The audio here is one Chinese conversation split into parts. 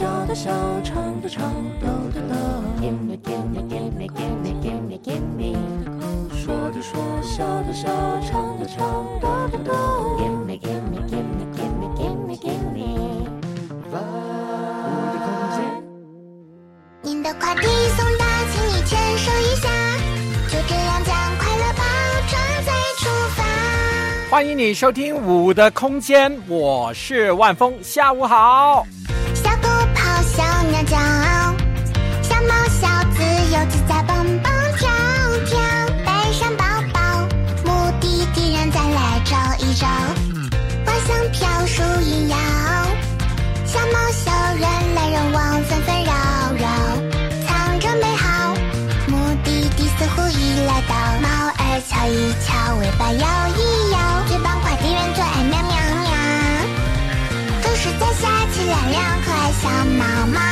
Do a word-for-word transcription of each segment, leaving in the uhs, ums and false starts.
笑的笑，唱的唱，抖的抖。Gimme, gimme, gimme, gimme, gimme, gimme。说的说，笑的笑，唱的唱，抖的抖。Gimme, gimme, gimme, gimme, gimme, gimme。我的空间。 您的快递送到，请你签收一下。就这样将快乐包装再出发。 欢迎你收听五的空间，我是万峰，下午好。 小狗跑，小鸟叫，小猫小自由自在蹦蹦跳跳，带上包包，目的地让咱来找一找。花香飘，树影摇，小猫小人来人往，纷纷扰扰，藏着美好，目的地似乎已来到。猫儿瞧一瞧，尾巴摇一摇，嘴帮快递员最爱喵喵喵。都是在夏季亮亮可爱小毛毛，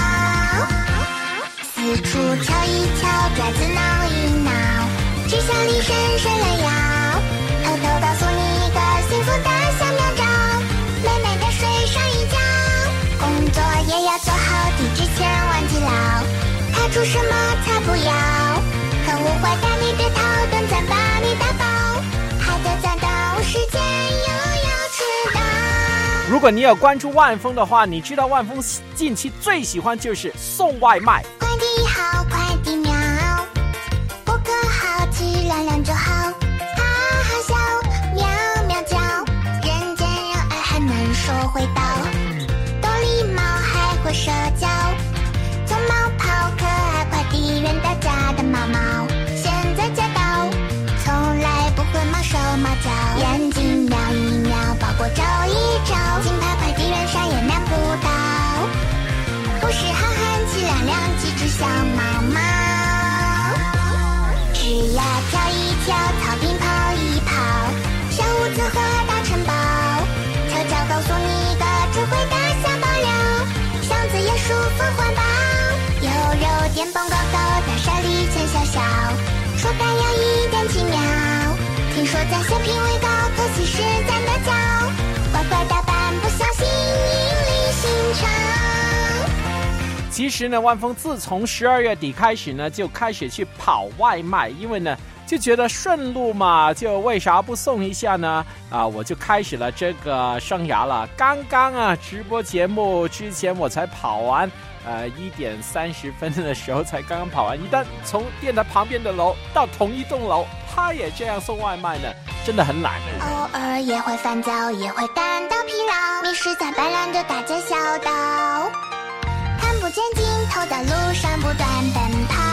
四处瞧一瞧，爪子挠一挠，只想离深深来摇，偷偷告诉你一个幸福的小妙招，美美的睡上一觉，工作也要做好，地址千万记牢，他出什么他不要，可恶坏蛋你别逃，等咱把你打包，还得攒到时间又要迟到。 如果你有关注万峰的话，你知道万峰近期最喜欢就是送外卖。 快递好，快递妙，顾客好，气亮亮就好，哈哈笑，喵喵叫，人见人爱还能说会道，多礼貌还会社交，从冒泡可爱快递员大家的毛毛，现在驾到，从来不会毛手毛脚，眼睛瞄一瞄，包裹照一照，金牌快递员啥也难不倒，不是憨憨气亮亮几只小毛毛，枝桠跳一跳，草坪跑一跑，小屋子和大城堡，悄悄告诉你一个智慧的小爆料，箱子也舒服环保，有肉电蹦高高，大厦里钱小小，说干要一点奇妙，听说在小品位高，可惜是咱的脚，乖乖打扮不小心引力心肠。 其实呢，万峰自从十二月底开始呢，就开始去跑外卖，因为呢就觉得顺路嘛，就为啥不送一下呢？啊，我就开始了这个生涯了。刚刚啊，直播节目之前我才跑完，呃，一点三十分的时候才刚刚跑完。一旦从电台旁边的楼到同一栋楼，他也这样送外卖呢，真的很懒。 偶尔也会烦躁，也会感到疲劳，迷失在斑斓的大街小道，看不见尽头的路上不断奔跑，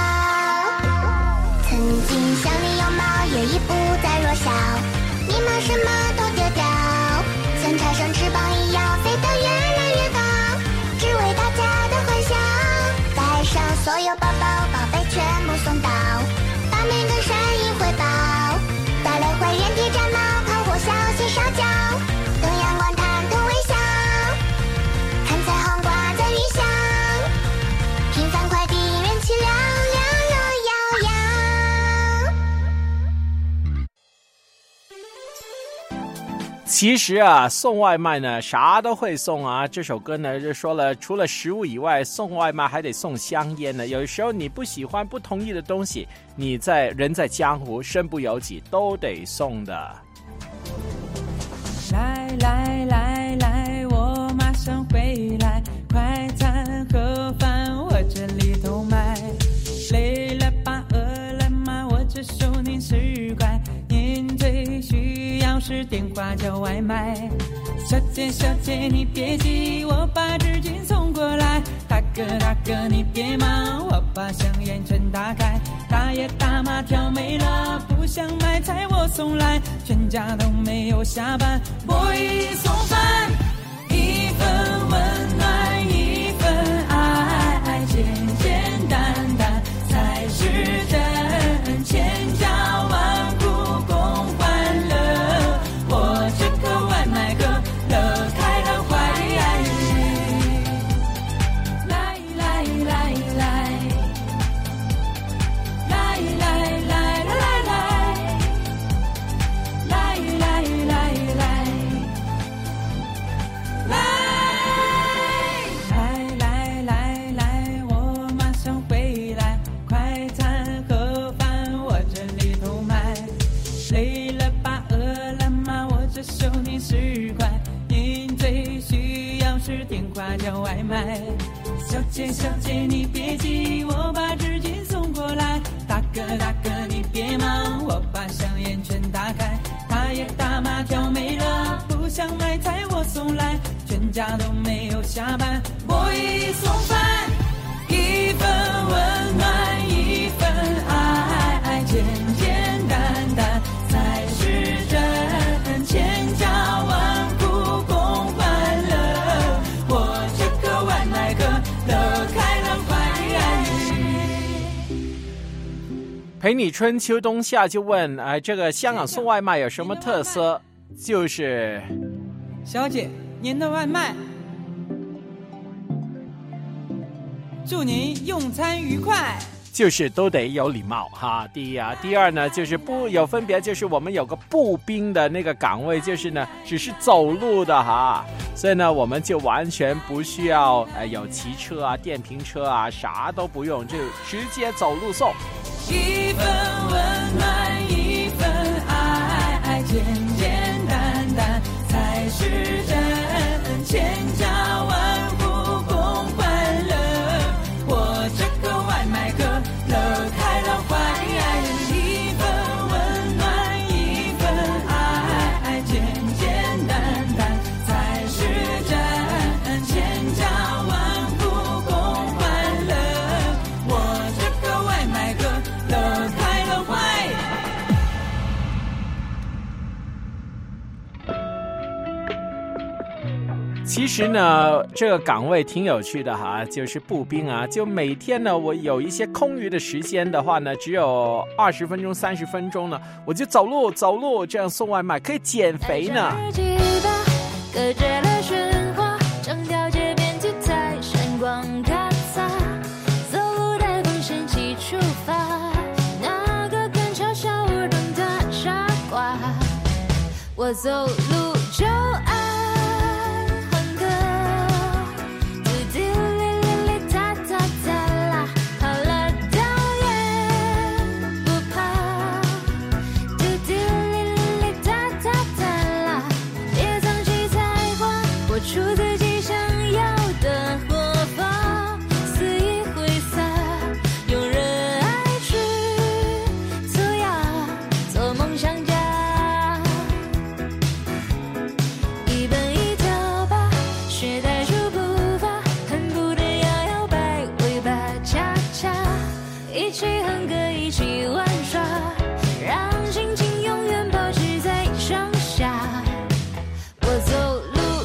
曾经像你有毛，也已不再弱小，迷茫什么都丢掉，像插上翅膀一样飞得越来越高，只为大家的欢笑，带上所有宝宝，宝贝全部送到，把每个善意回报，带来会原地展冒，烤火小心烧焦，等阳光探头微笑，看彩虹挂在云霄，平凡快递人气亮亮乐摇摇。 其实啊，送外卖呢，啥都会送啊。这首歌呢就说了，除了食物以外，送外卖还得送香烟呢。有时候你不喜欢、不同意的东西，你在人在江湖，身不由己，都得送的。 来来来来，我马上回来，快餐盒饭我这里都买。累了吧，饿了吗？我这手您十块，您最需要是电话叫外卖。小姐小姐你别急，我把纸巾送过来。大哥大哥你别忙，我把香烟全打开。大爷大妈挑没了，不想买菜我送来，全家都没有下班，我一送饭，一份温暖一份爱，简简单单才是真，千家万户共欢乐，我这个外卖哥乐开了怀，来来来来来来来来来来来来来时电话叫外卖。小姐小姐你别急，我把纸巾送过来。大哥大哥你别忙，我把香烟全打开。他也打麻将没了，不想买菜我送来，全家都没有下班，我一送饭，一份温暖一份爱，简简单单才是真，千家万户共欢乐，我这个外卖哥乐开了怀。 陪你春秋冬夏就问，哎、呃，这个香港送外卖有什么特色？就是小姐，您的外卖，祝您用餐愉快。 就是都得有礼貌哈。第一啊，第二呢，就是不有分别，就是我们有个步兵的那个岗位，就是呢只是走路的哈，所以呢我们就完全不需要呃有骑车啊、电瓶车啊，啥都不用，就直接走路送。 一份温暖一份爱，简简单单才是真，千家万户共欢乐，我这个外卖哥乐开了怀。一份温暖一份爱，简简单单才是真，千家万户共欢乐，我这个外卖哥乐开了怀。 其实呢，这个岗位挺有趣的哈，就是步兵啊。就每天呢，我有一些空余的时间的话呢，只有二十分钟、三十分钟呢，我就走路走路，这样送外卖可以减肥呢。 隔绝了喧哗，整条街边体彩闪光咔嚓，走路带风神起出发，那个敢嘲笑我等的傻瓜，我走路就爱。出自己想要的活法，肆意挥洒，用热爱去涂鸦，做梦想家。一本一条吧，学带出步伐，恨不得摇摇摆尾巴恰恰，一起哼歌一起玩耍，让心情永远保持在上下。我走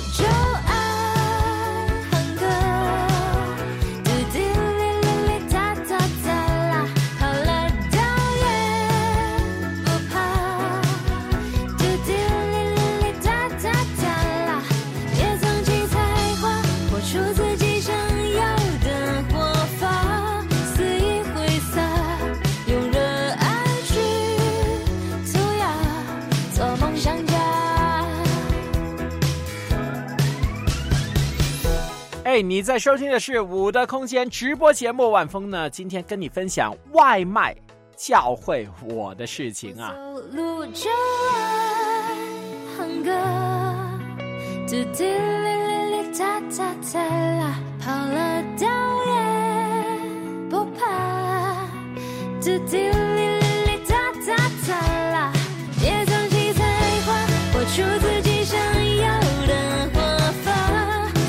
你在收听的是五的空间直播节目，晚风呢今天跟你分享外卖教会我的事情啊。 走路就爱哼歌，嘟嘟哩哩哩哒哒哒啦，跑了倒也不怕，嘟嘟哩哩哩哒哒哒啦，别藏起才华，活出自己想要的活法。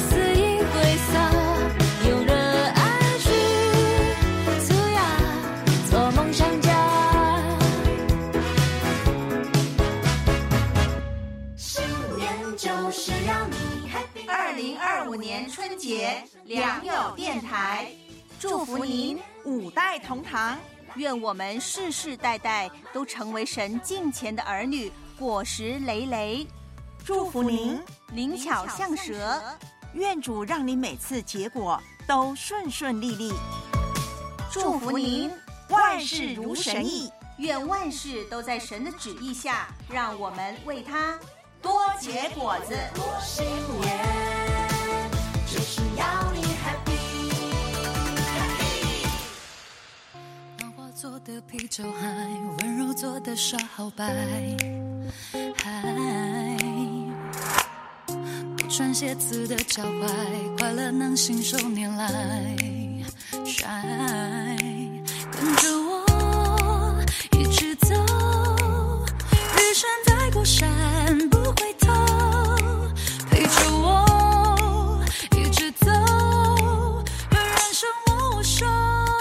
二零二五年春节，良友电台祝福您五代同堂，愿我们世世代代都成为神敬虔的儿女，果实累累。祝福您灵巧像蛇，愿主让您每次结果都顺顺利利。祝福您万事如神意，愿万事都在神的旨意下，让我们为他多结果子。 过新年就是要你 happy， 浪花做的啤酒还温柔做的烧白，还不双鞋子的脚踝，快乐能信手拈来。Shine， 跟着我一直走，日升在过山不回头，陪着我一直走，和人生握握手。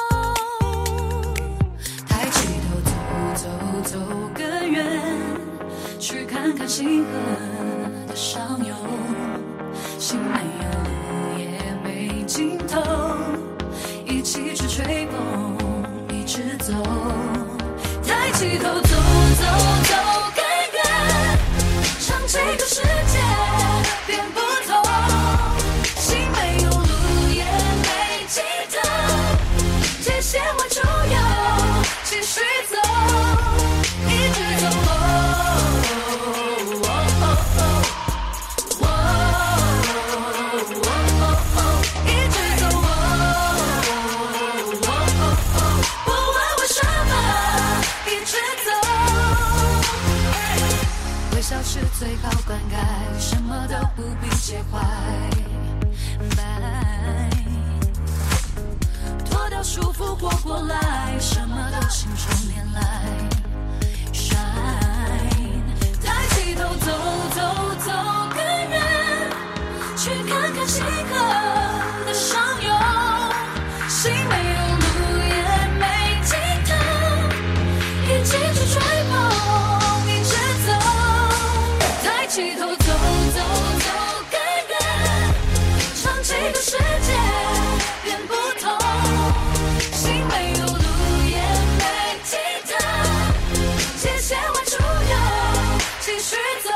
抬起头走走走更远，去看看星河的上游，心没有路也没尽头，一起去吹风，一直走。抬起头走走走更远，让这个世界变不同，心没有路也没尽头，界限完就要继续走，一直走。微笑是最高灌溉，什么都不必介怀。拜，脱掉束缚活过来，什么都信手拈来。Shine， 抬起头走走走更远，去看看星河的上游，心没有路也没尽头，一起去吹风，一直走。抬起头走走走更远，让这个世界变不同，心没有路也没尽头，界限完就要继续走。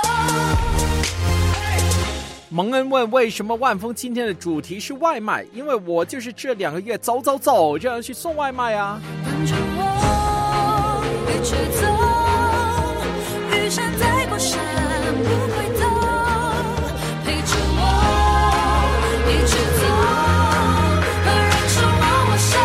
蒙恩问为什么万峰今天的主题是外卖，因为我就是这两个月走走走这样去送外卖啊。 跟着我一直走，雨伞在过山不回头，陪着我一直走，和人生握握手。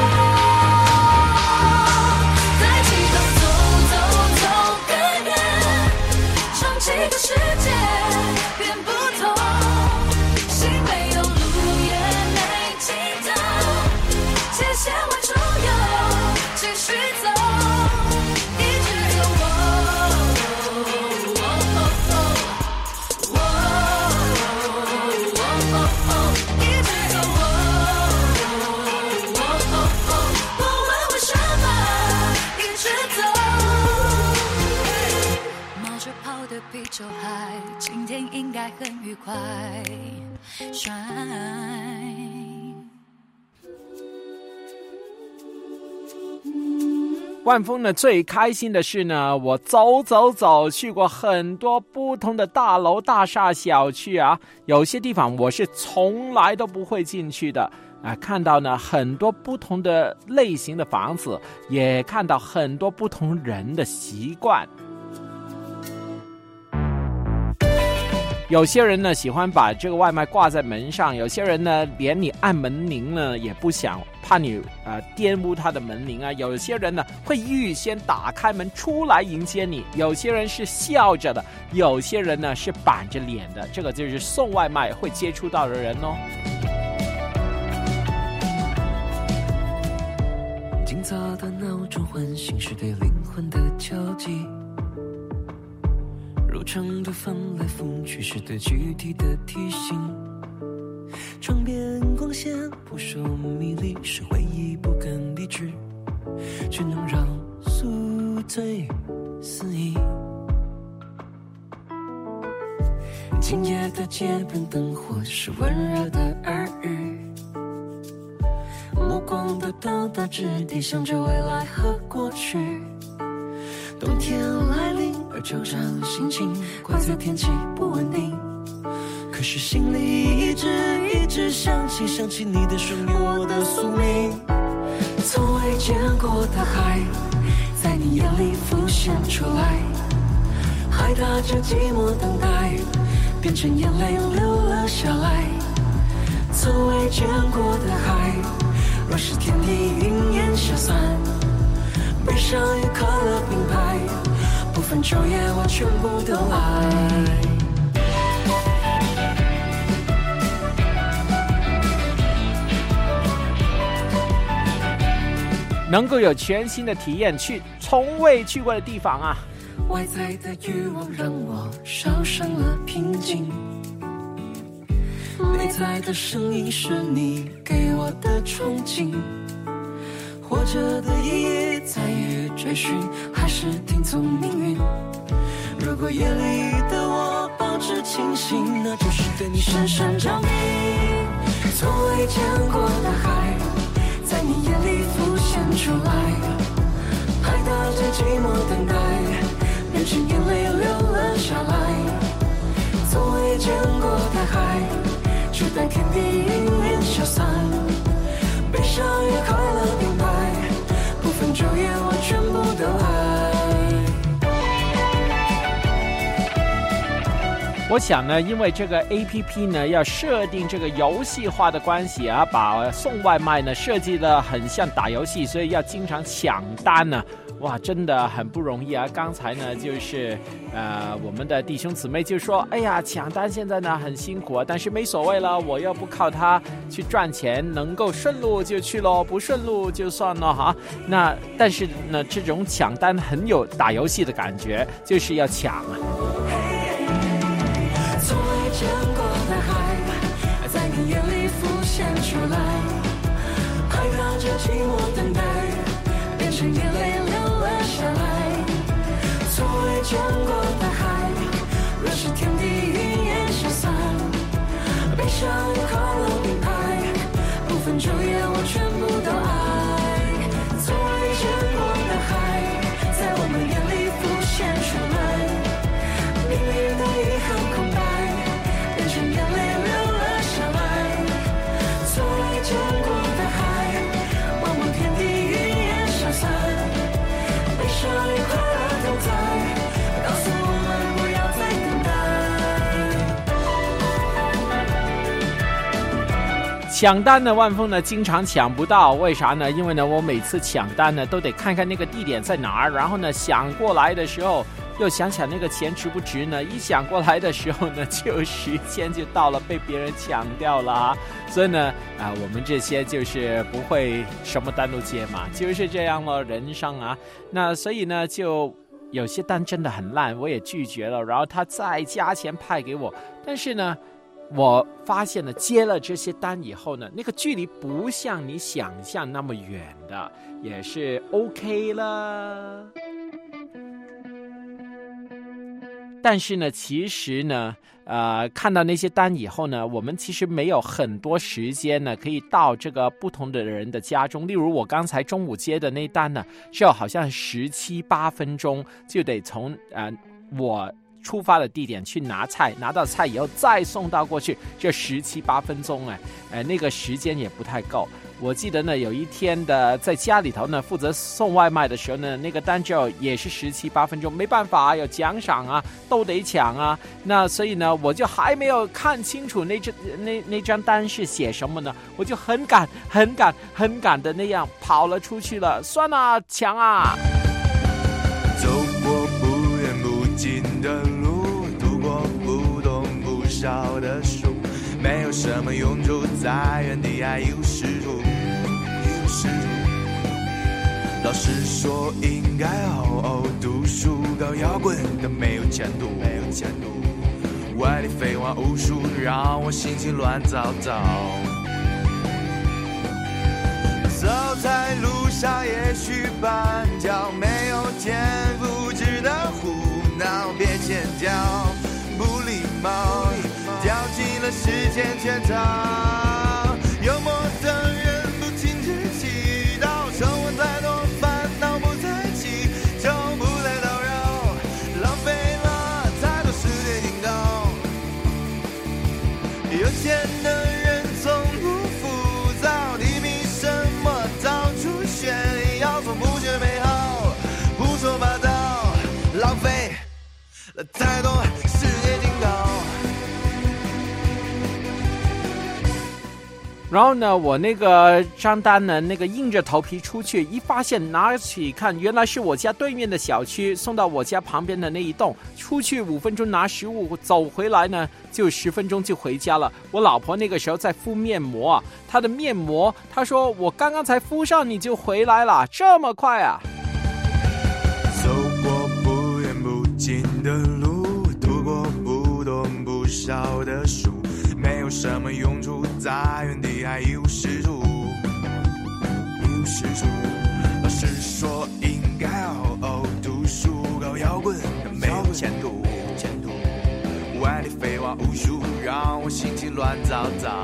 抬起头走走走更远，让这个世界变不同，心没有路也没尽头，界限完就要继续走，一直走。啤酒海，今天应该很愉快。 万峰呢最开心的是呢，我走走走去过很多不同的大楼大厦小区啊，有些地方我是从来都不会进去的啊，看到呢很多不同的类型的房子，也看到很多不同人的习惯。有些人呢喜欢把这个外卖挂在门上，有些人呢连你按门铃呢也不想，怕你呃玷污他的门铃啊。有些人呢会预先打开门出来迎接你，有些人是笑着的，有些人呢是板着脸的，这个就是送外卖会接触到的人哦。 今早的闹钟唤醒是对灵魂的交集，如常的翻来覆去是对躯体的提醒，窗边光线扑朔迷离，是回忆不敢理智，却能让宿醉肆意。今夜的街边灯火是温热的耳语，目光的到达之地，想着未来和过去。冬天来临，而惆怅心情怪罪天气不稳定，可是心里一直一直想起想起你的属于我的宿命。从未见过的海，在你眼里浮现出来，海打着寂寞等待，变成眼泪流了下来。从未见过的海，若是天地云烟消散，悲伤与快乐并排，不分昼夜我全部都爱。 能够有全新的体验，去从未去过的地方啊。 外在的欲望让我少上了平静，内在的声音是你给我的憧憬。活着的意义在于追寻，还是听从命运？如果夜里的我保持清醒，那就是对你深深着迷。从未见过的海，在你眼里浮现出来，拍打着寂寞等待，变成眼泪流了下来。从未见过的海，只待天地云烟消散，悲伤与快乐并排，不分昼夜我全部都爱。 我想呢，因为这个 A P P 呢要设定这个游戏化的关系啊，把送外卖呢设计得很像打游戏，所以要经常抢单呢。哇，真的很不容易啊！刚才呢，就是呃，我们的弟兄姊妹就说：“哎呀，抢单现在呢很辛苦啊，但是没所谓了，我要不靠它去赚钱，能够顺路就去咯，不顺路就算了哈。”那但是呢，这种抢单很有打游戏的感觉，就是要抢啊。 从未见过的海，在你眼里浮现出来，拍打着寂寞等待，变成眼泪流了下来。从未见过的海，若是天地云烟消散，悲伤与快乐并排，不分昼夜我全部都爱。从未见过的海，在我们眼里浮现出来，命运的遗憾空白，变成眼泪流了下来。从未见过的海，望望天地云烟消散，悲伤与快乐都在，告诉我们不要再等待。 抢单的万峰呢，经常抢不到，为啥呢？因为呢，我每次抢单呢，都得看看那个地点在哪儿，然后呢，想过来的时候，又想想那个钱值不值呢？一想过来的时候呢，就时间就到了，被别人抢掉了啊！所以呢，啊、呃，我们这些就是不会什么单都接嘛，就是这样了，人生啊。那所以呢，就有些单真的很烂，我也拒绝了，然后他再加钱派给我，但是呢，我发现了接了这些单以后呢，那个距离不像你想象那么远的，也是 OK 了。但是呢，其实呢，呃，看到那些单以后呢，我们其实没有很多时间呢，可以到这个不同的人的家中。例如我刚才中午接的那单呢，就好像十七八分钟就得从呃我出发的地点去拿菜，拿到菜以后再送到过去，这十七八分钟哎，呃，那个时间也不太够。我记得呢，有一天的在家里头呢，负责送外卖的时候呢，那个单就也是十七八分钟，没办法啊，有奖赏啊，都得抢啊。那所以呢，我就还没有看清楚那张那那张单是写什么呢，我就很赶、很赶、很赶的那样跑了出去了。算了，抢啊！ 走过不远不近的路，度过不懂不少的树，没有什么永驻在原地，爱一无是处。老师说应该好好读书，搞摇滚的没有前途，没有前途。外力废话无数，让我心情乱糟糟。走在路上，也许绊脚，没有天赋，值得胡闹，别尖叫，不礼貌，掉进了时间圈套。幽默的人不停止祈祷，生活再多烦恼不再起，就不再叨扰，浪费了太多时间警告。有钱的人从不浮躁，地名什么到处炫耀，从不觉美好，胡说八道，浪费了太多时间警告。 然后呢，我那个账单呢，那个硬着头皮出去，一发现拿起看，原来是我家对面的小区，送到我家旁边的那一栋。出去五分钟拿食物，走回来呢就十分钟就回家了。我老婆那个时候在敷面膜啊，她的面膜，她说我刚刚才敷上你就回来了，这么快啊？ 走过不远不近的路，读过不多不少的书，没有什么用处，在原地还一无是处，一无是处。老师说应该好好读书，搞摇滚没有前途，前途。外地废话无数，让我心情乱糟糟。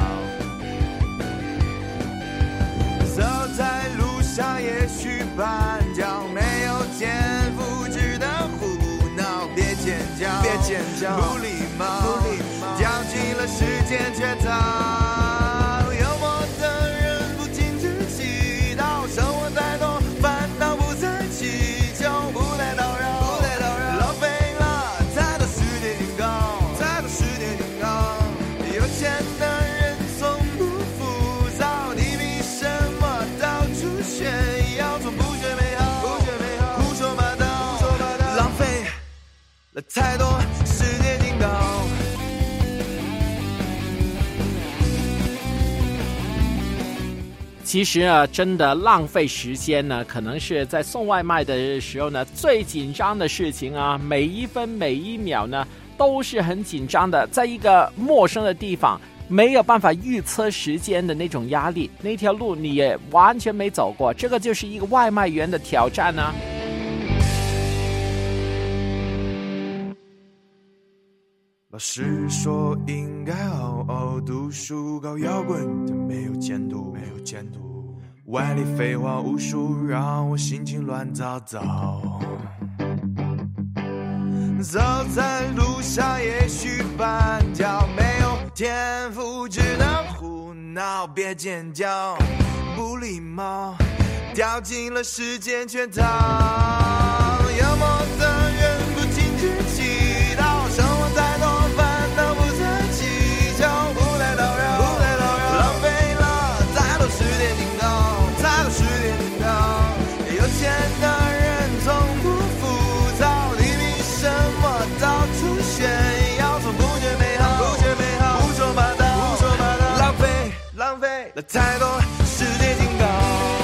走在路上，也许绊脚，没有天赋，只能胡闹，别尖叫，别尖叫，不礼貌，不礼貌，掉进了时间圈套。幽默的人不停止祈祷，生活再多，烦恼不再祈求，不再叨扰，不再叨扰，浪费了太多时间警告，太多时间警告。有钱的人从不浮躁，你比什么到处炫耀，从不觉美好，不觉美好，胡说八道，胡说八道，浪费了太多时间警告。 其实啊，真的浪费时间呢，可能是在送外卖的时候呢，最紧张的事情啊，每一分每一秒呢，都是很紧张的，在一个陌生的地方，没有办法预测时间的那种压力，那条路你也完全没走过，这个就是一个外卖员的挑战啊。 老师说应该好好读书，搞摇滚但没有前途，没有前途。外里废话无数，让我心情乱糟糟。走在路上，也许绊脚，没有天赋，只能胡闹，别尖叫，不礼貌，掉进了时间圈套。幽默的人不停止祈祷，生活再多烦恼不再祈求，不再叨扰，不再叨扰，浪费了太多时间警告，太多时间警告。有钱的人从不浮躁，你比什么到处炫耀，从不觉美好，不觉美好，胡说八道，胡说八道，浪费浪费了太多时间警告。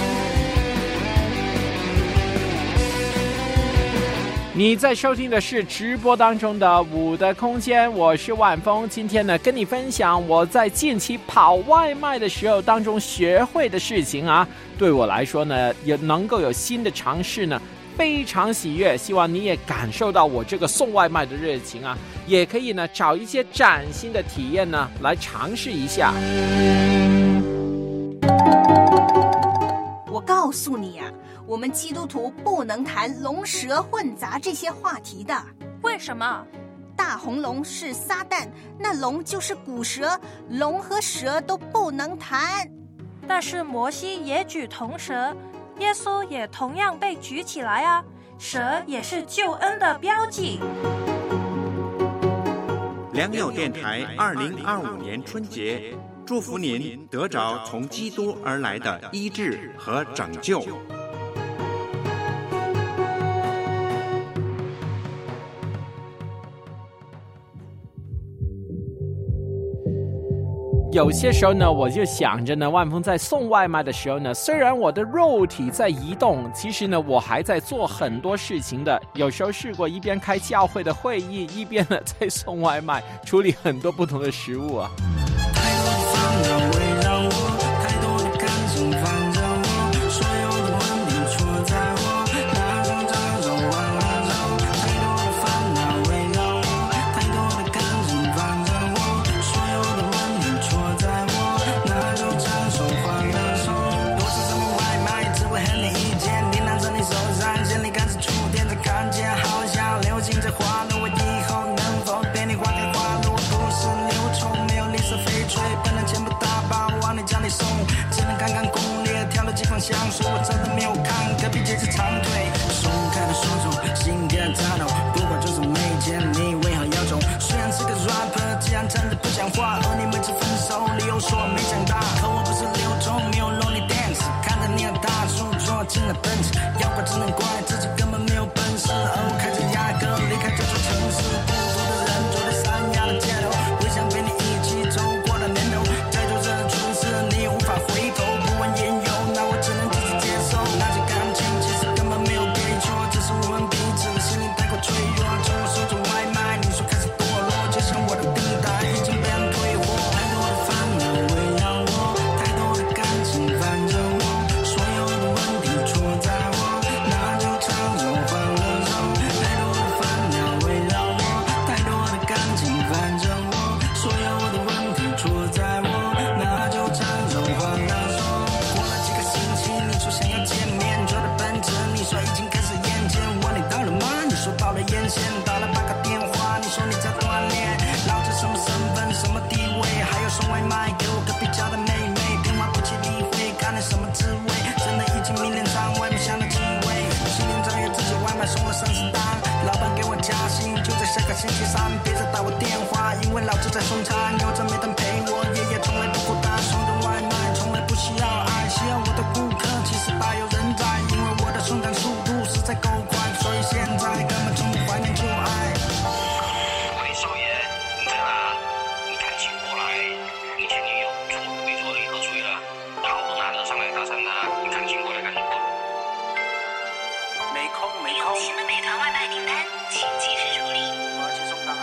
你在收听的是直播当中的五的空间，我是万峰。今天呢，跟你分享我在近期跑外卖的时候当中学会的事情啊，对我来说呢，也能够有新的尝试呢，非常喜悦。希望你也感受到我这个送外卖的热情啊，也可以呢找一些崭新的体验呢来尝试一下。 我告诉你啊，我们基督徒不能谈龙蛇混杂这些话题的。 为什么？ 大红龙是撒旦，那龙就是古蛇，龙和蛇都不能谈。 但是摩西也举铜蛇，耶稣也同样被举起来啊，蛇也是救恩的标记。 良友电台二零二五年春节，祝福您得着从基督而来的医治和拯救。 有些时候呢，我就想着呢，万峰在送外卖的时候呢，虽然我的肉体在移动，其实呢，我还在做很多事情的。有时候试过一边开教会的会议，一边呢在送外卖，处理很多不同的食物啊。 太多的烦恼围绕我，太多的感情烦着我，所有的问题错在我，哪种哪种忘了走。太多的烦恼围绕我，太多的感情烦着我，所有的问题错在我，哪种承受换了手。多是什么外卖，只会和你意见，你拿着你手上，心里开始触电着看见，好像流行着花路，我以后能否被你划开花路？不是流虫，没有绿色翡翠，本来全部打包往你家里送，只能看看攻略，挑了几款香水，我真的没有看隔壁街是长腿，松开了手中，心跳颤抖，不过就是没钱，你为何要走？虽然是个 rapper，既然真的不讲话，而你每次分手理由说没长大，可我不是了奔驰，要怪只能怪自己根本没有本事，而我开着雅阁离开这座城市，孤独的人走在山崖的街头，回想陪你一起走过的年头，在做这蠢事你也无法回头，不问缘由，那我只能自己接受，那些感情其实根本没有对错，只是我们彼此心灵太过脆弱，从我手中外卖你说开始堕落，就像我的订单已经被人退货，太多的烦恼围绕我，太多的感情烦着我，所有的问题错在我，那就唱首欢乐颂，太多的烦恼围绕我，太多的感情烦着我，所有的问题错在我，那就唱首欢乐颂。过了几个星期你说想要见面，坐的奔驰你说已经开始眼见，问你到了吗？你说到了沿线，打了八个电话，你说你在锻炼，老子什么身份什么地位，还有送外卖给我隔壁家的妹妹，电话不接理会，看你什么滋味，真的已经明天场外面香的气味，今天早也自己外卖送了三十单，老板给我加薪，就在下个星期三，别再打我电话，因为老子在送餐，有着没人陪我，爷爷从来不孤单，送的外卖从来不需要爱，需要我的顾客其实大有人在，因为我的送餐速度实在够快，所以现在根本从不怀念旧爱。 喂，少爷，你在哪？你赶紧过来，你前女友错都没错的喝醉了，好多男的上来搭讪她，你赶紧过来，赶紧过来。没空没空。 新的美团外卖订单，请及时处理。 我要去送餐了。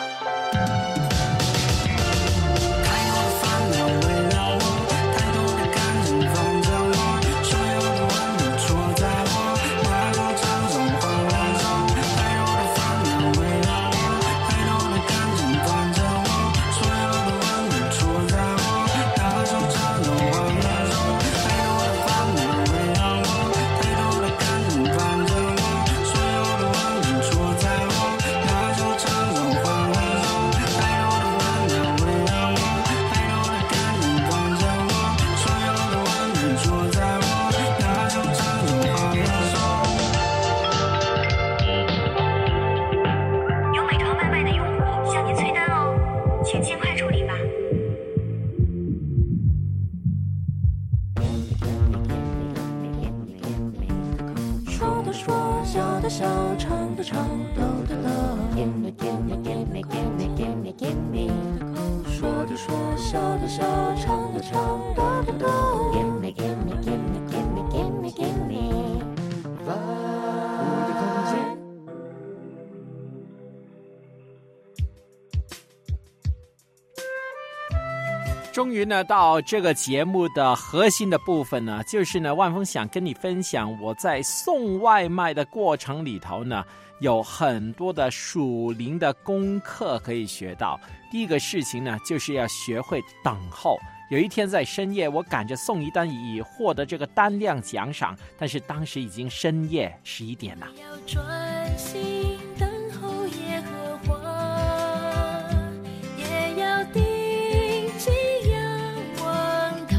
太多的烦恼围绕我，太多的感情烦着我，所有的问题错在我，那就唱首欢乐颂。太多的烦恼围绕我，太多的感情烦着我，所有的问题错在我，那就唱首欢乐颂。太多的烦恼围绕我，太多的感情烦着我，所有的问题错在我，那就唱首欢乐颂。太多的烦恼围绕我，太多的感情烦着我，所有的问题错在我，那就唱首欢乐颂。 有美团外卖的用户向您催单哦，请尽快处理吧。 说的说，笑的笑，唱的唱，逗的逗。Gimme gimme gimme gimme gimme gimme。说的说，笑的笑，唱的唱，逗的逗。Gimme gimme gimme gimme gimme gimme。我的空间。 终于呢，到这个节目的核心的部分呢，就是呢，万峰想跟你分享我在送外卖的过程里头呢，有很多的属灵的功课可以学到。第一个事情呢，就是要学会等候。有一天在深夜，我赶着送一单以获得这个单量奖赏，但是当时已经深夜十一点了。 要专心等候耶和华，也要定睛仰望他，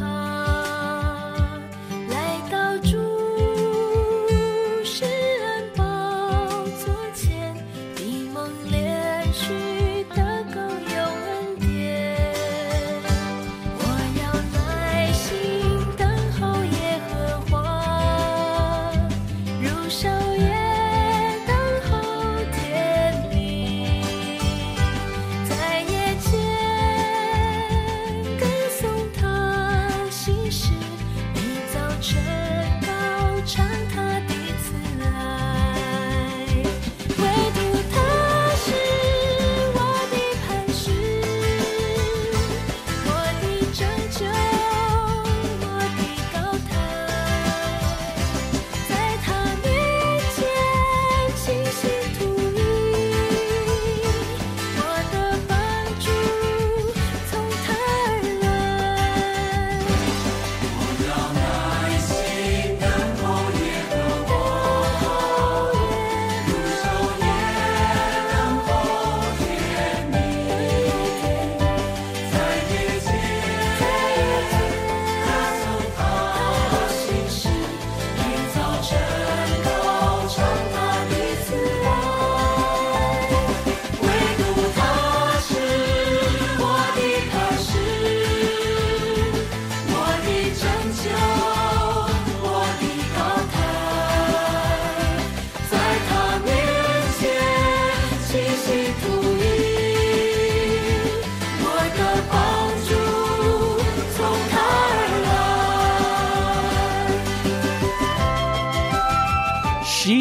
来到主施恩宝座前，闭蒙连续的够有恩典。我要耐心等候耶和华，如少爷等候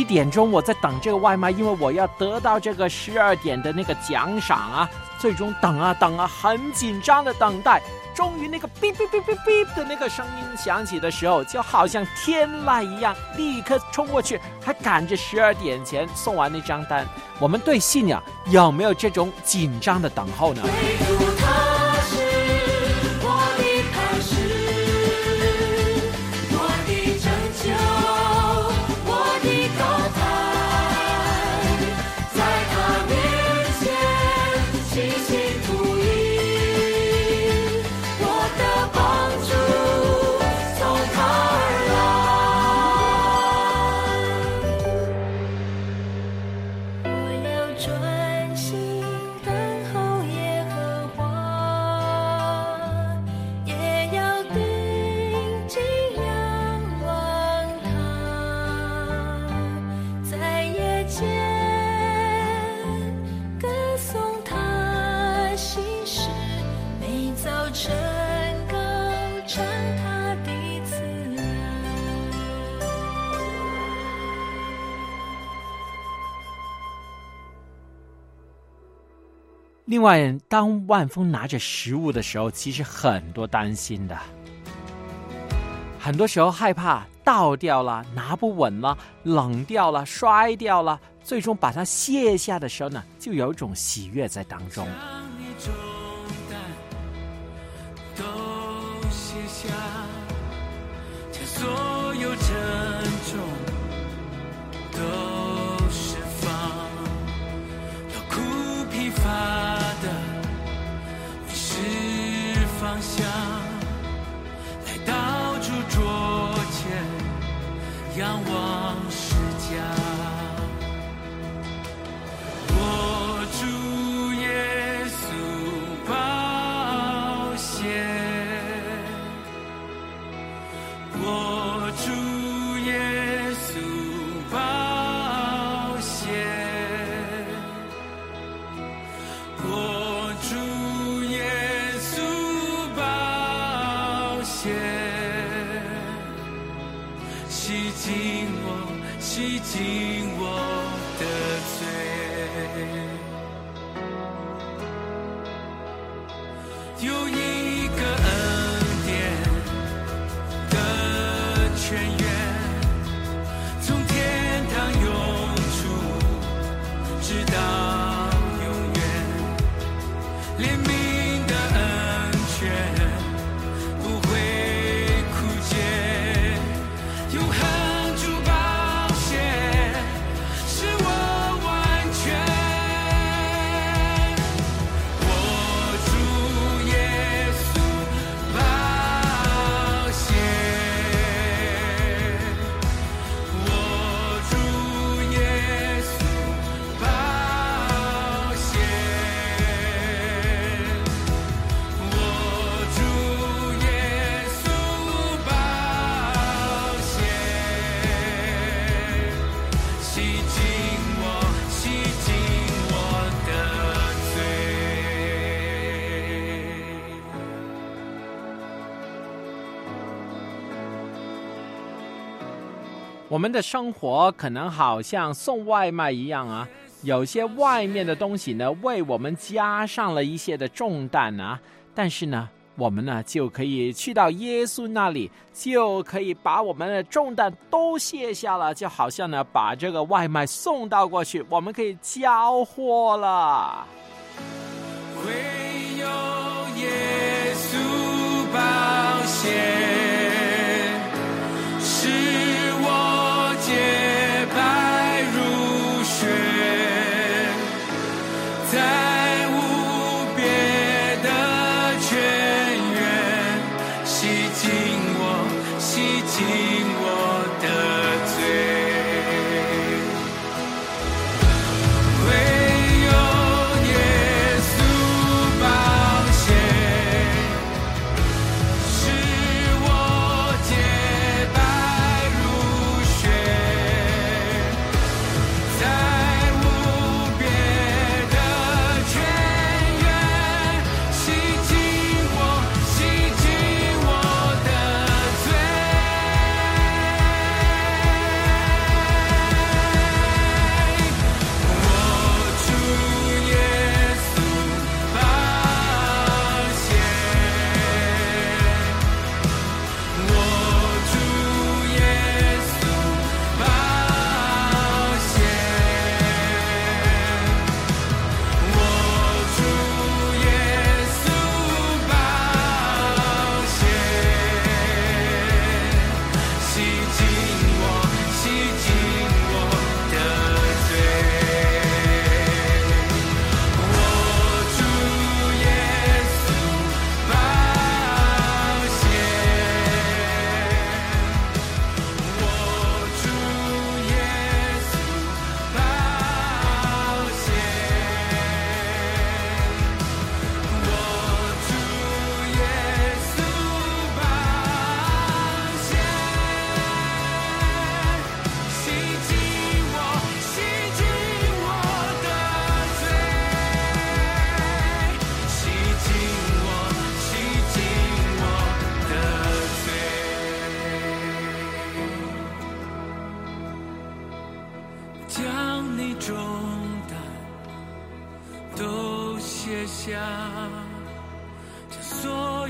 点钟我在等这个外卖，因为我要得到这个十二点的那个奖赏啊。最终等啊等啊，很紧张的等待，终于那个哔哔哔哔哔的那个声音响起的时候，就好像天籁一样，立刻冲过去，还赶着十二点前送完那张单。我们对信仰有没有这种紧张的等候呢？另外，当万峰拿着食物的时候，其实很多担心的，很多时候害怕倒掉了，拿不稳了，冷掉了，摔掉了，最终把它卸下的时候呢，就有一种喜悦在当中。 都卸下，将所有沉重都释放，劳苦疲乏的为释方向，来到主桌前，仰望释迦。我主耶稣宝血，我主耶稣宝血，我主耶稣宝血，洗净我，洗净我的罪。有一个恩典的泉源，从天堂涌出，直到永远。怜悯的恩泉不会枯竭，永恒主宝血使我完全。我主耶稣宝血，我主耶稣宝血，我主耶稣宝血，洗净我，洗净我的罪。 我们的生活可能好像送外卖一样啊，有些外面的东西呢，为我们加上了一些的重担啊，但是呢，我们呢就可以去到耶稣那里，就可以把我们的重担都卸下了，就好像呢把这个外卖送到过去，我们可以交货了。 唯有耶稣宝血，使我洁白如雪，再无别的泉源洗净我，洗净我的罪。唯有耶稣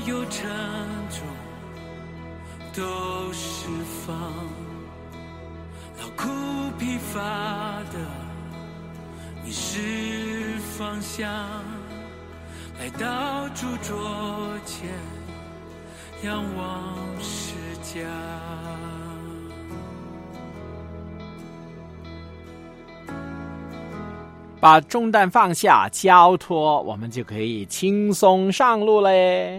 有沉重都释放，劳苦疲乏的你是方向，来到主桌前仰望释迦。 把重担放下，交托，我们就可以轻松上路嘞。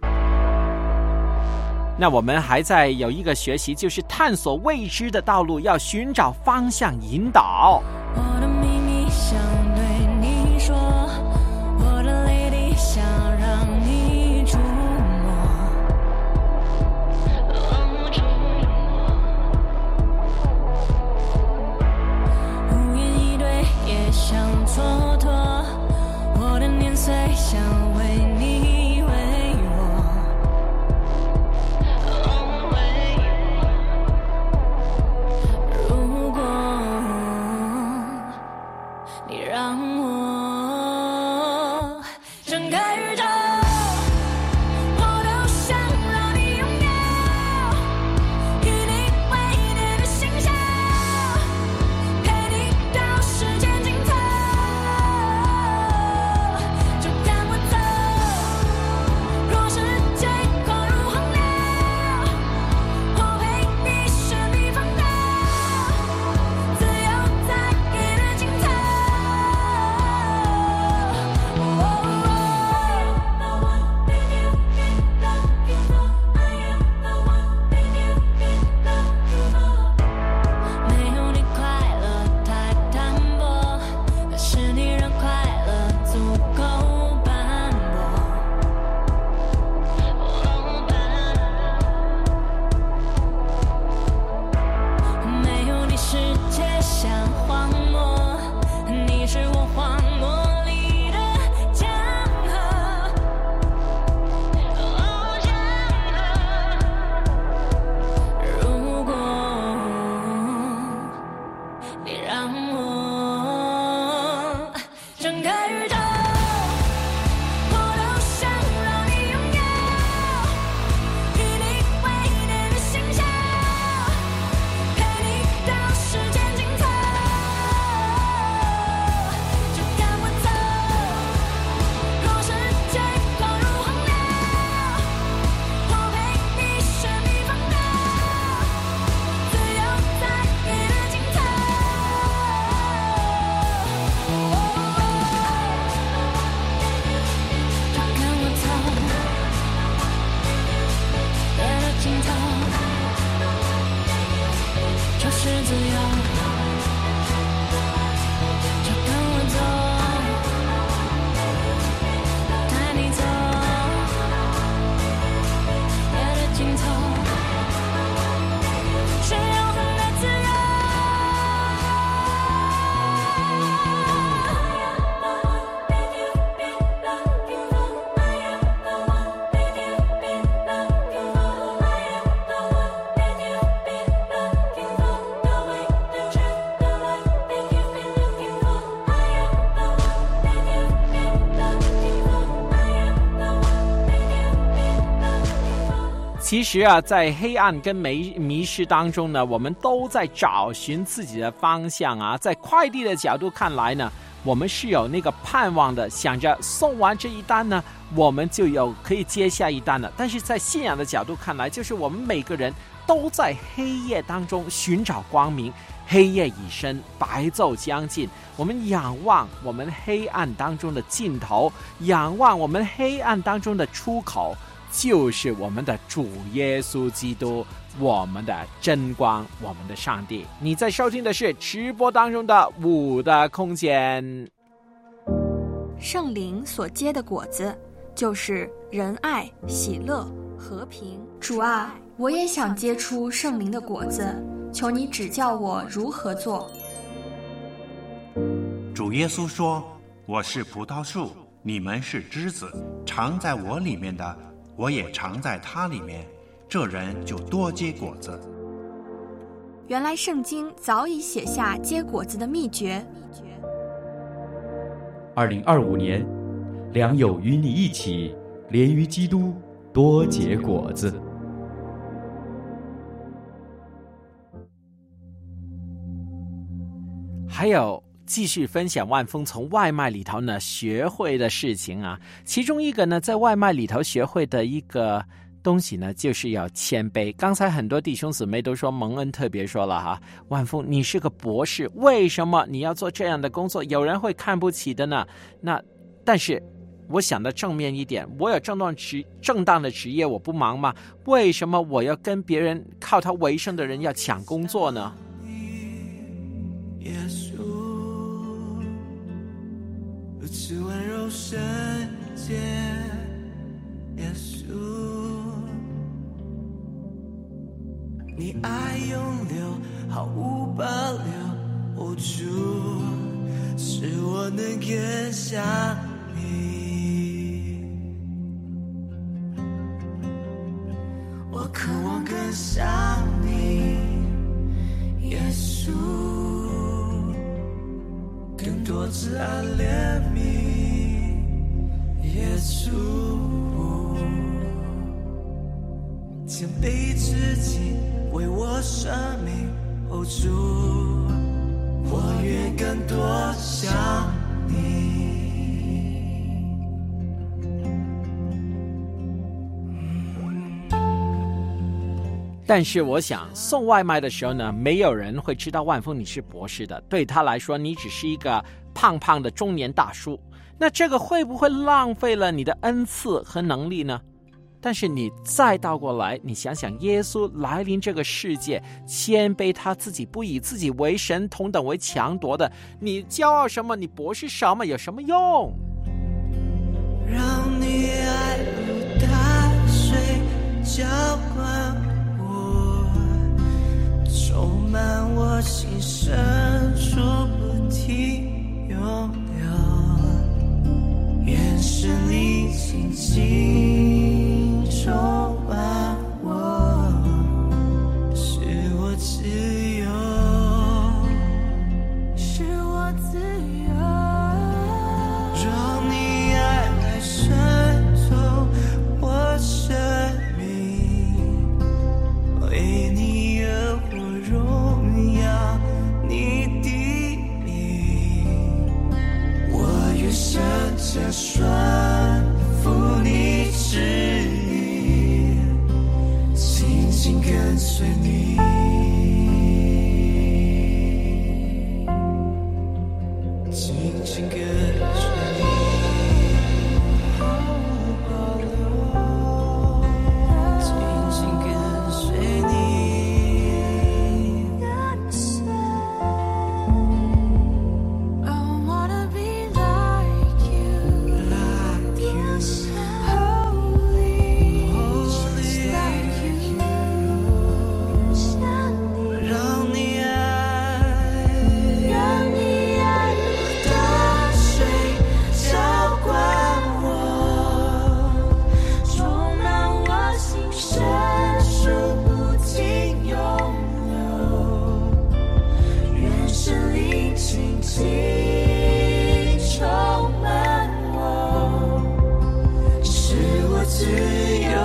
那我们还在有一个学习，就是探索未知的道路，要寻找方向引导。 我的秘密想对你说，我的泪滴想让你触摸，无言以对也想蹉跎，我的年岁想为你为我，如果你让我睁开宇宙，我都想让你拥有，与你为你的形象，陪你到世界尽头，就跟我走。若世界跨入荒凉，我陪你寻觅方向，自由在你的尽头。没有你快乐太单薄，可是你让快乐足够斑驳。没有你世界像荒漠，你是我荒漠里的江河。如果你让我睁开宇宙，我都想让你拥有，与你为你的形象，陪你到世界尽头，就跟我走。若世界跨入荒凉，我陪你寻觅方向，自由在你的尽头。就跟我走，夜的尽头就是自由。就跟我走，带你走，夜的尽头是永恒的自由。 其实啊，在黑暗跟迷迷失当中呢，我们都在找寻自己的方向啊。在快递的角度看来呢，我们是有那个盼望的，想着送完这一单呢，我们就有可以接下一单了。但是在信仰的角度看来，就是我们每个人都在黑夜当中寻找光明，黑夜已深，白昼将近，我们仰望我们黑暗当中的尽头，仰望我们黑暗当中的出口，就是我们的主耶稣基督，我们的真光，我们的上帝。你在收听的是直播当中的五的空间。 圣灵所结的果子，就是仁爱、喜乐、和平。主啊，我也想结出圣灵的果子，求你指教我如何做。 主耶稣说：“我是葡萄树，你们是枝子，常在我里面的，我也常在他里面，这人就多结果子。” 原来圣经早已写下结果子的秘诀。 二零二五年，良友与你一起，连于基督， 多结果子。 还有继续分享万峰从外卖里头呢学会的事情啊，其中一个呢在外卖里头学会的一个东西呢就是要谦卑。刚才很多弟兄姊妹都说，蒙恩特别说了哈，万峰你是个博士，为什么你要做这样的工作？有人会看不起的呢。那但是我想的正面一点，我有正当职正当的职业，我不忙吗？为什么我要跟别人靠他为生的人要抢工作呢？ 耶稣如此温柔圣洁，耶稣你爱永留，毫无保留，哦主，使我能更像你，我渴望更像你，耶稣，更多慈爱怜悯，耶稣，谦卑自己为我生命，哦主，我愿更多像你。 但是我想送外卖的时候呢，没有人会知道万峰你是博士的，对他来说你只是一个胖胖的中年大叔，那这个会不会浪费了你的恩赐和能力呢？但是你再倒过来，你想想耶稣来临这个世界，谦卑他自己，不以自己为神同等为强夺的，你骄傲什么？你博士什么？有什么用？ 让你爱如大水浇灌我，充满我心深处不停涌流，愿神灵轻轻充满我，使我自由，使我自由，让你爱来渗透我生命，为你而活，荣耀你的名，我愿圣洁顺服你旨意，紧紧跟随你，紧紧跟随你，毫无保留，紧紧跟随你。I wanna be like you, like you, holy, just like you, 让你爱，让你爱如大水浇灌我，充满我心深处不停涌流，愿神灵轻轻充满我，使我自由，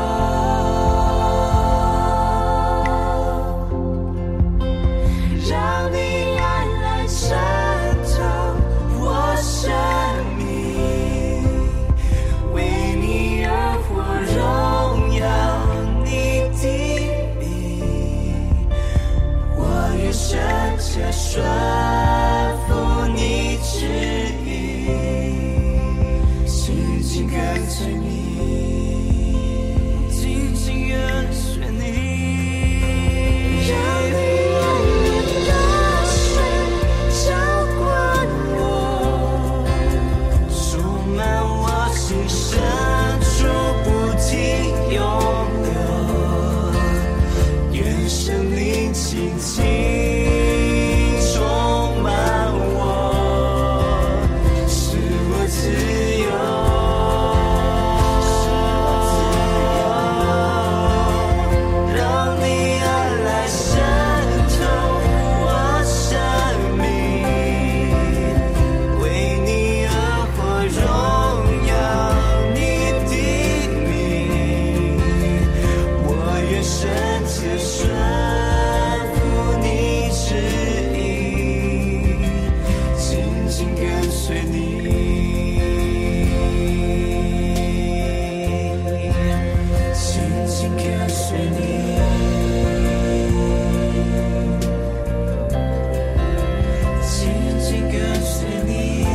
让你爱来渗透我生命，为你而活，荣耀你的名，我愿圣洁顺服你旨意，紧紧跟随你，紧紧跟随你，让你爱如大水浇灌我，充满我心深处不停涌流，愿神灵轻轻充顺服你旨意，紧紧跟随你，紧紧跟随你，紧紧跟随你，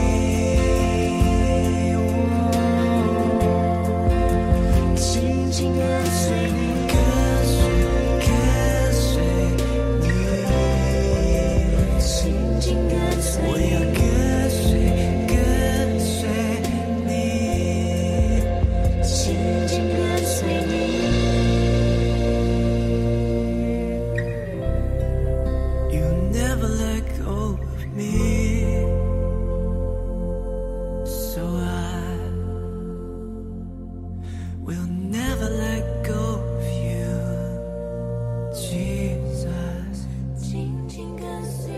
紧紧跟随你，跟随跟随你，紧紧跟随你，我要跟随跟随你，紧紧跟随你。You never let go of me, so I will never let go of you, Jesus. 紧紧跟随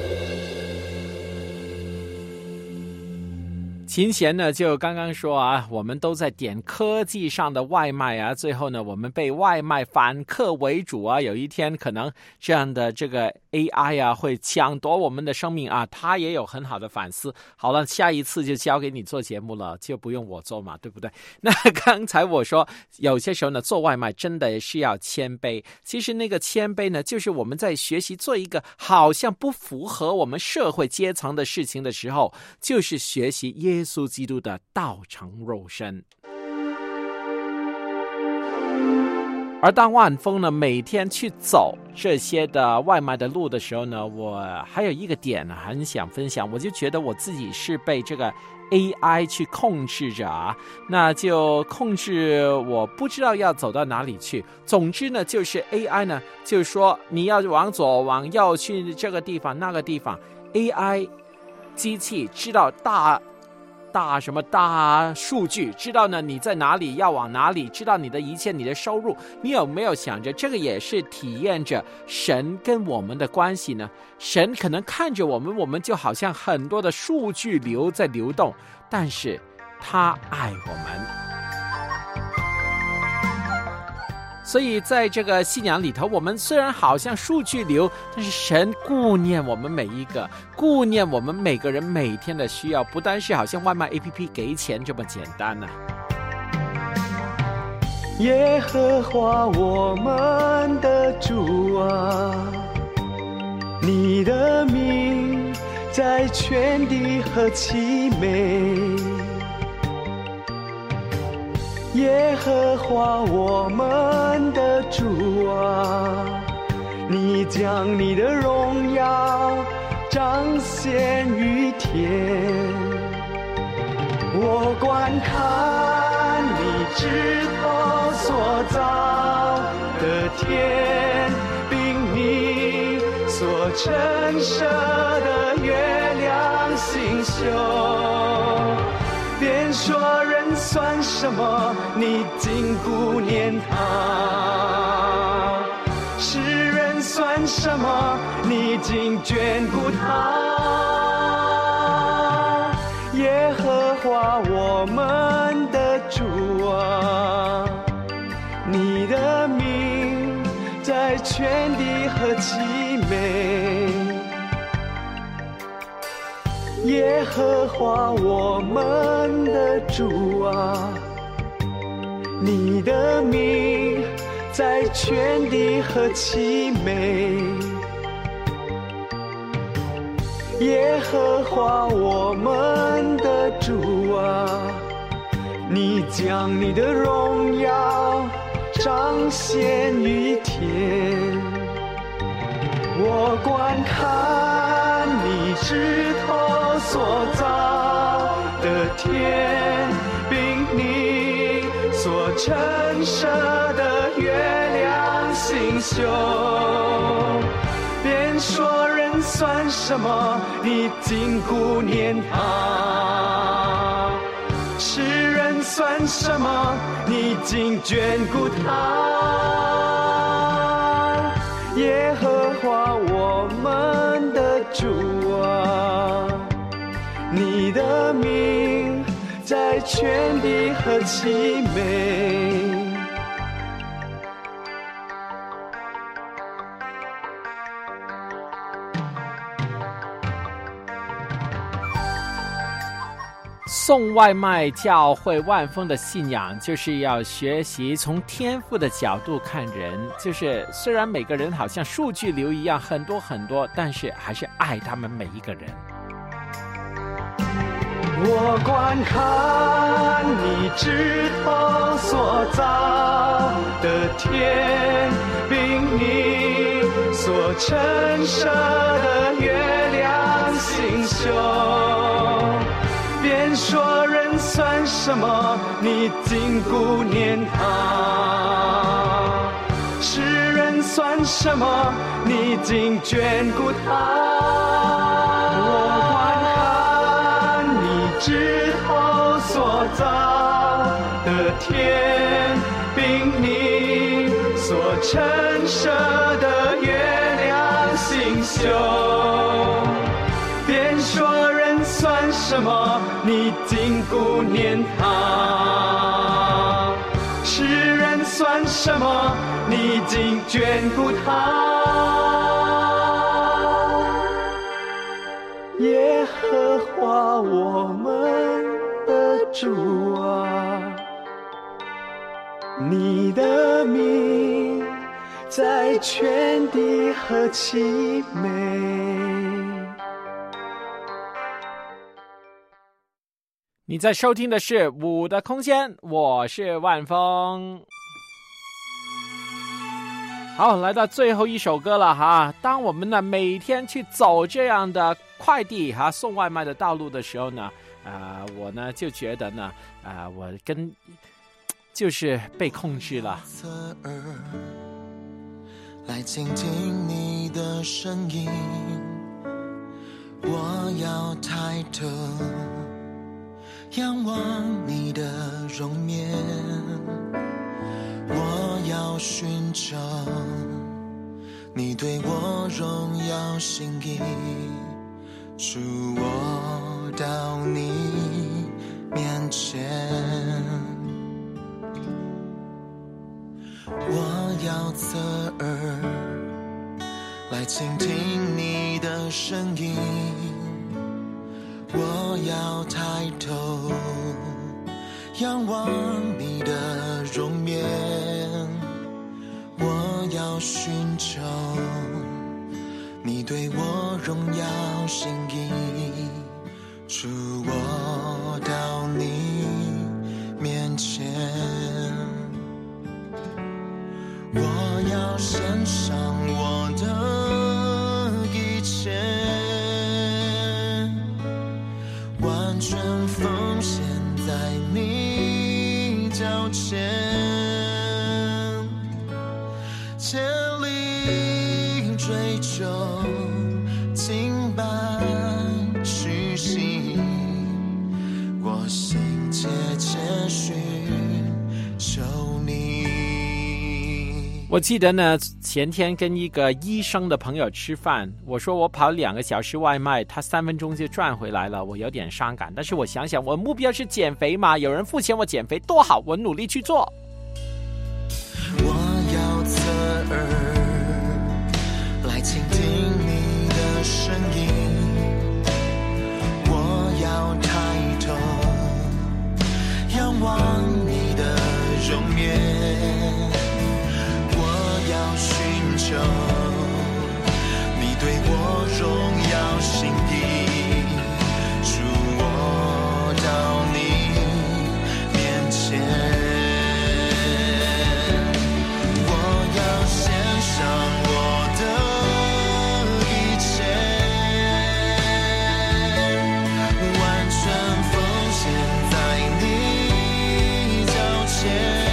琴弦呢就刚刚说啊，我们都在点科技上的外卖啊，最后呢我们被外卖反客为主啊，有一天可能这样的这个 A I 啊会抢夺我们的生命啊，他也有很好的反思。好了，下一次就交给你做节目了，就不用我做嘛，对不对？那刚才我说有些时候呢做外卖真的是要谦卑，其实那个谦卑呢就是我们在学习做一个好像不符合我们社会阶层的事情的时候，就是学习耶稣基督的道成肉身。而当万峰呢每天去走这些的外卖的路的时候呢，我还有一个点呢很想分享，我就觉得我自己是被这个 A I 去控制着啊，那就控制我不知道要走到哪里去。总之呢，就是 A I 呢，就是说你要往左往右去这个地方那个地方 ，A I 机器知道大。大什么大数据，知道呢你在哪里要往哪里，知道你的一切你的收入。你有没有想着这个也是体验着神跟我们的关系呢？神可能看着我们，我们就好像很多的数据流在流动，但是他爱我们。所以在这个信仰里头，我们虽然好像数据流，但是神顾念我们每一个，顾念我们每个人每天的需要，不单是好像外卖 A P P 给钱这么简单呢、 啊。耶和华我们的主啊，你的名在全地何其美。耶和华我们的主啊，你将你的荣耀彰显于天。我观看你指头所造的天，并你所陈设的月亮星宿，便说人算什么，你竟顾念他；世人算什么，你竟眷顾他。耶和华我们的主啊，你的名在全地何其美。耶和华我们的主啊，你的名在全地何其美。耶和华我们的主啊，你将你的荣耀彰显于天。我观看你指头所造的天，并你所陈设的月亮星宿，便说人算什么，你竟顾念他；世人算什么，你竟眷顾他。耶和华我们的主啊，你的名在全地何其美。 送外卖教会万丰的信仰，就是要学习从天父的角度看人，就是虽然每个人好像数据流一样很多很多，但是还是爱他们每一个人。 我观看你指头所造的天，并你所陈设的月亮星宿，便说人算什么，你竟顾念他；世人算什么，你竟眷顾他。我观看你指头所造的天，并你所陈设的月亮星宿，便说人算什么，你竟顾念他；世人算什么，你竟眷顾他。耶和华我们的主啊，你的名在全地何其美！ 你在收听的是五的空间，我是万峰。好，来到最后一首歌了哈。当我们呢每天去走这样的快递哈送外卖的道路的时候呢，啊、呃，我呢就觉得呢，啊、呃，我跟就是被控制了。 来倾听你的声音，我要抬头仰望你的容颜，我要寻找你对我荣耀心意，主我到你面前，我要侧耳来倾听你的声音，我要抬头仰望你的容颜，我要寻找你对我荣耀心意，主我到你面前，我要献上我的一切，完全奉献在你脚前，千里追求敬拜屈膝，我心切切寻求你。 我记得呢，前天跟一个医生的朋友吃饭，我说我跑两个小时外卖，他三分钟就赚回来了，我有点伤感。但是我想想，我目标是减肥嘛，有人付钱我减肥多好，我努力去做。 我要侧耳来倾听你的声音，我要抬头仰望你的容颜，要寻求你对我荣耀心意，主我到你面前，我要献上我的一切，完全奉献在你脚前，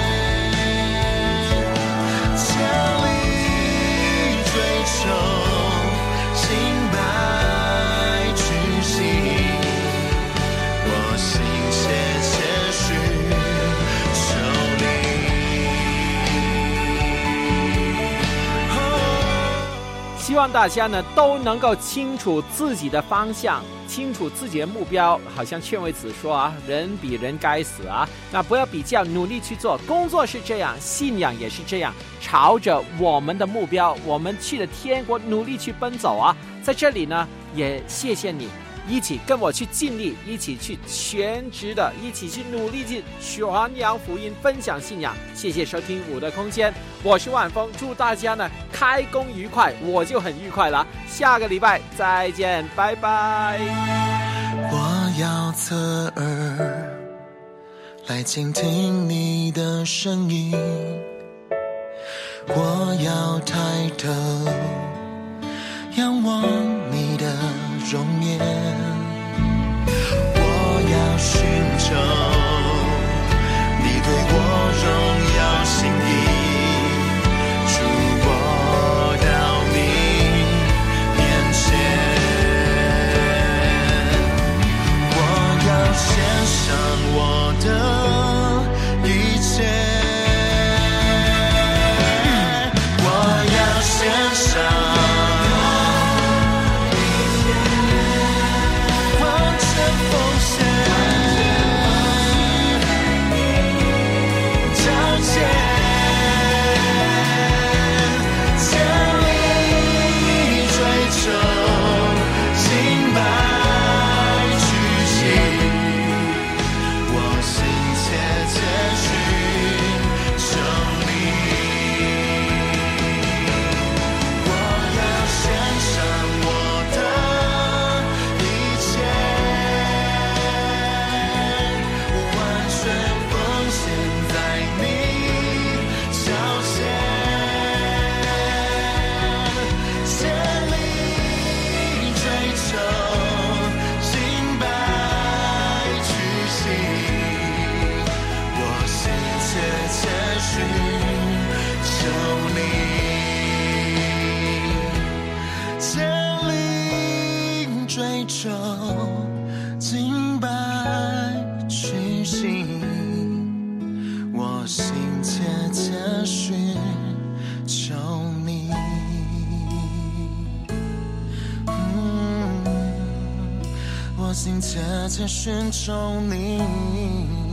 希望大家呢都能够清楚自己的方向，清楚自己的目标。好像劝慰子说啊，人比人该死啊，那不要比较，努力去做。工作是这样，信仰也是这样，朝着我们的目标，我们去的天国努力去奔走啊。在这里呢，也谢谢你， 一起跟我去尽力，一起去全职的，一起去努力去传扬福音，分享信仰。谢谢收听我的空间，我是万峰，祝大家呢开工愉快，我就很愉快了。下个礼拜再见，拜拜。 我要侧耳来倾听你的声音，我要抬头仰望你的容颜，我要寻求你对我荣耀心意，主我到你面前，我要献上我的一切，我要献上敬拜去行，我心切切寻求你，嗯，我心切切寻求你。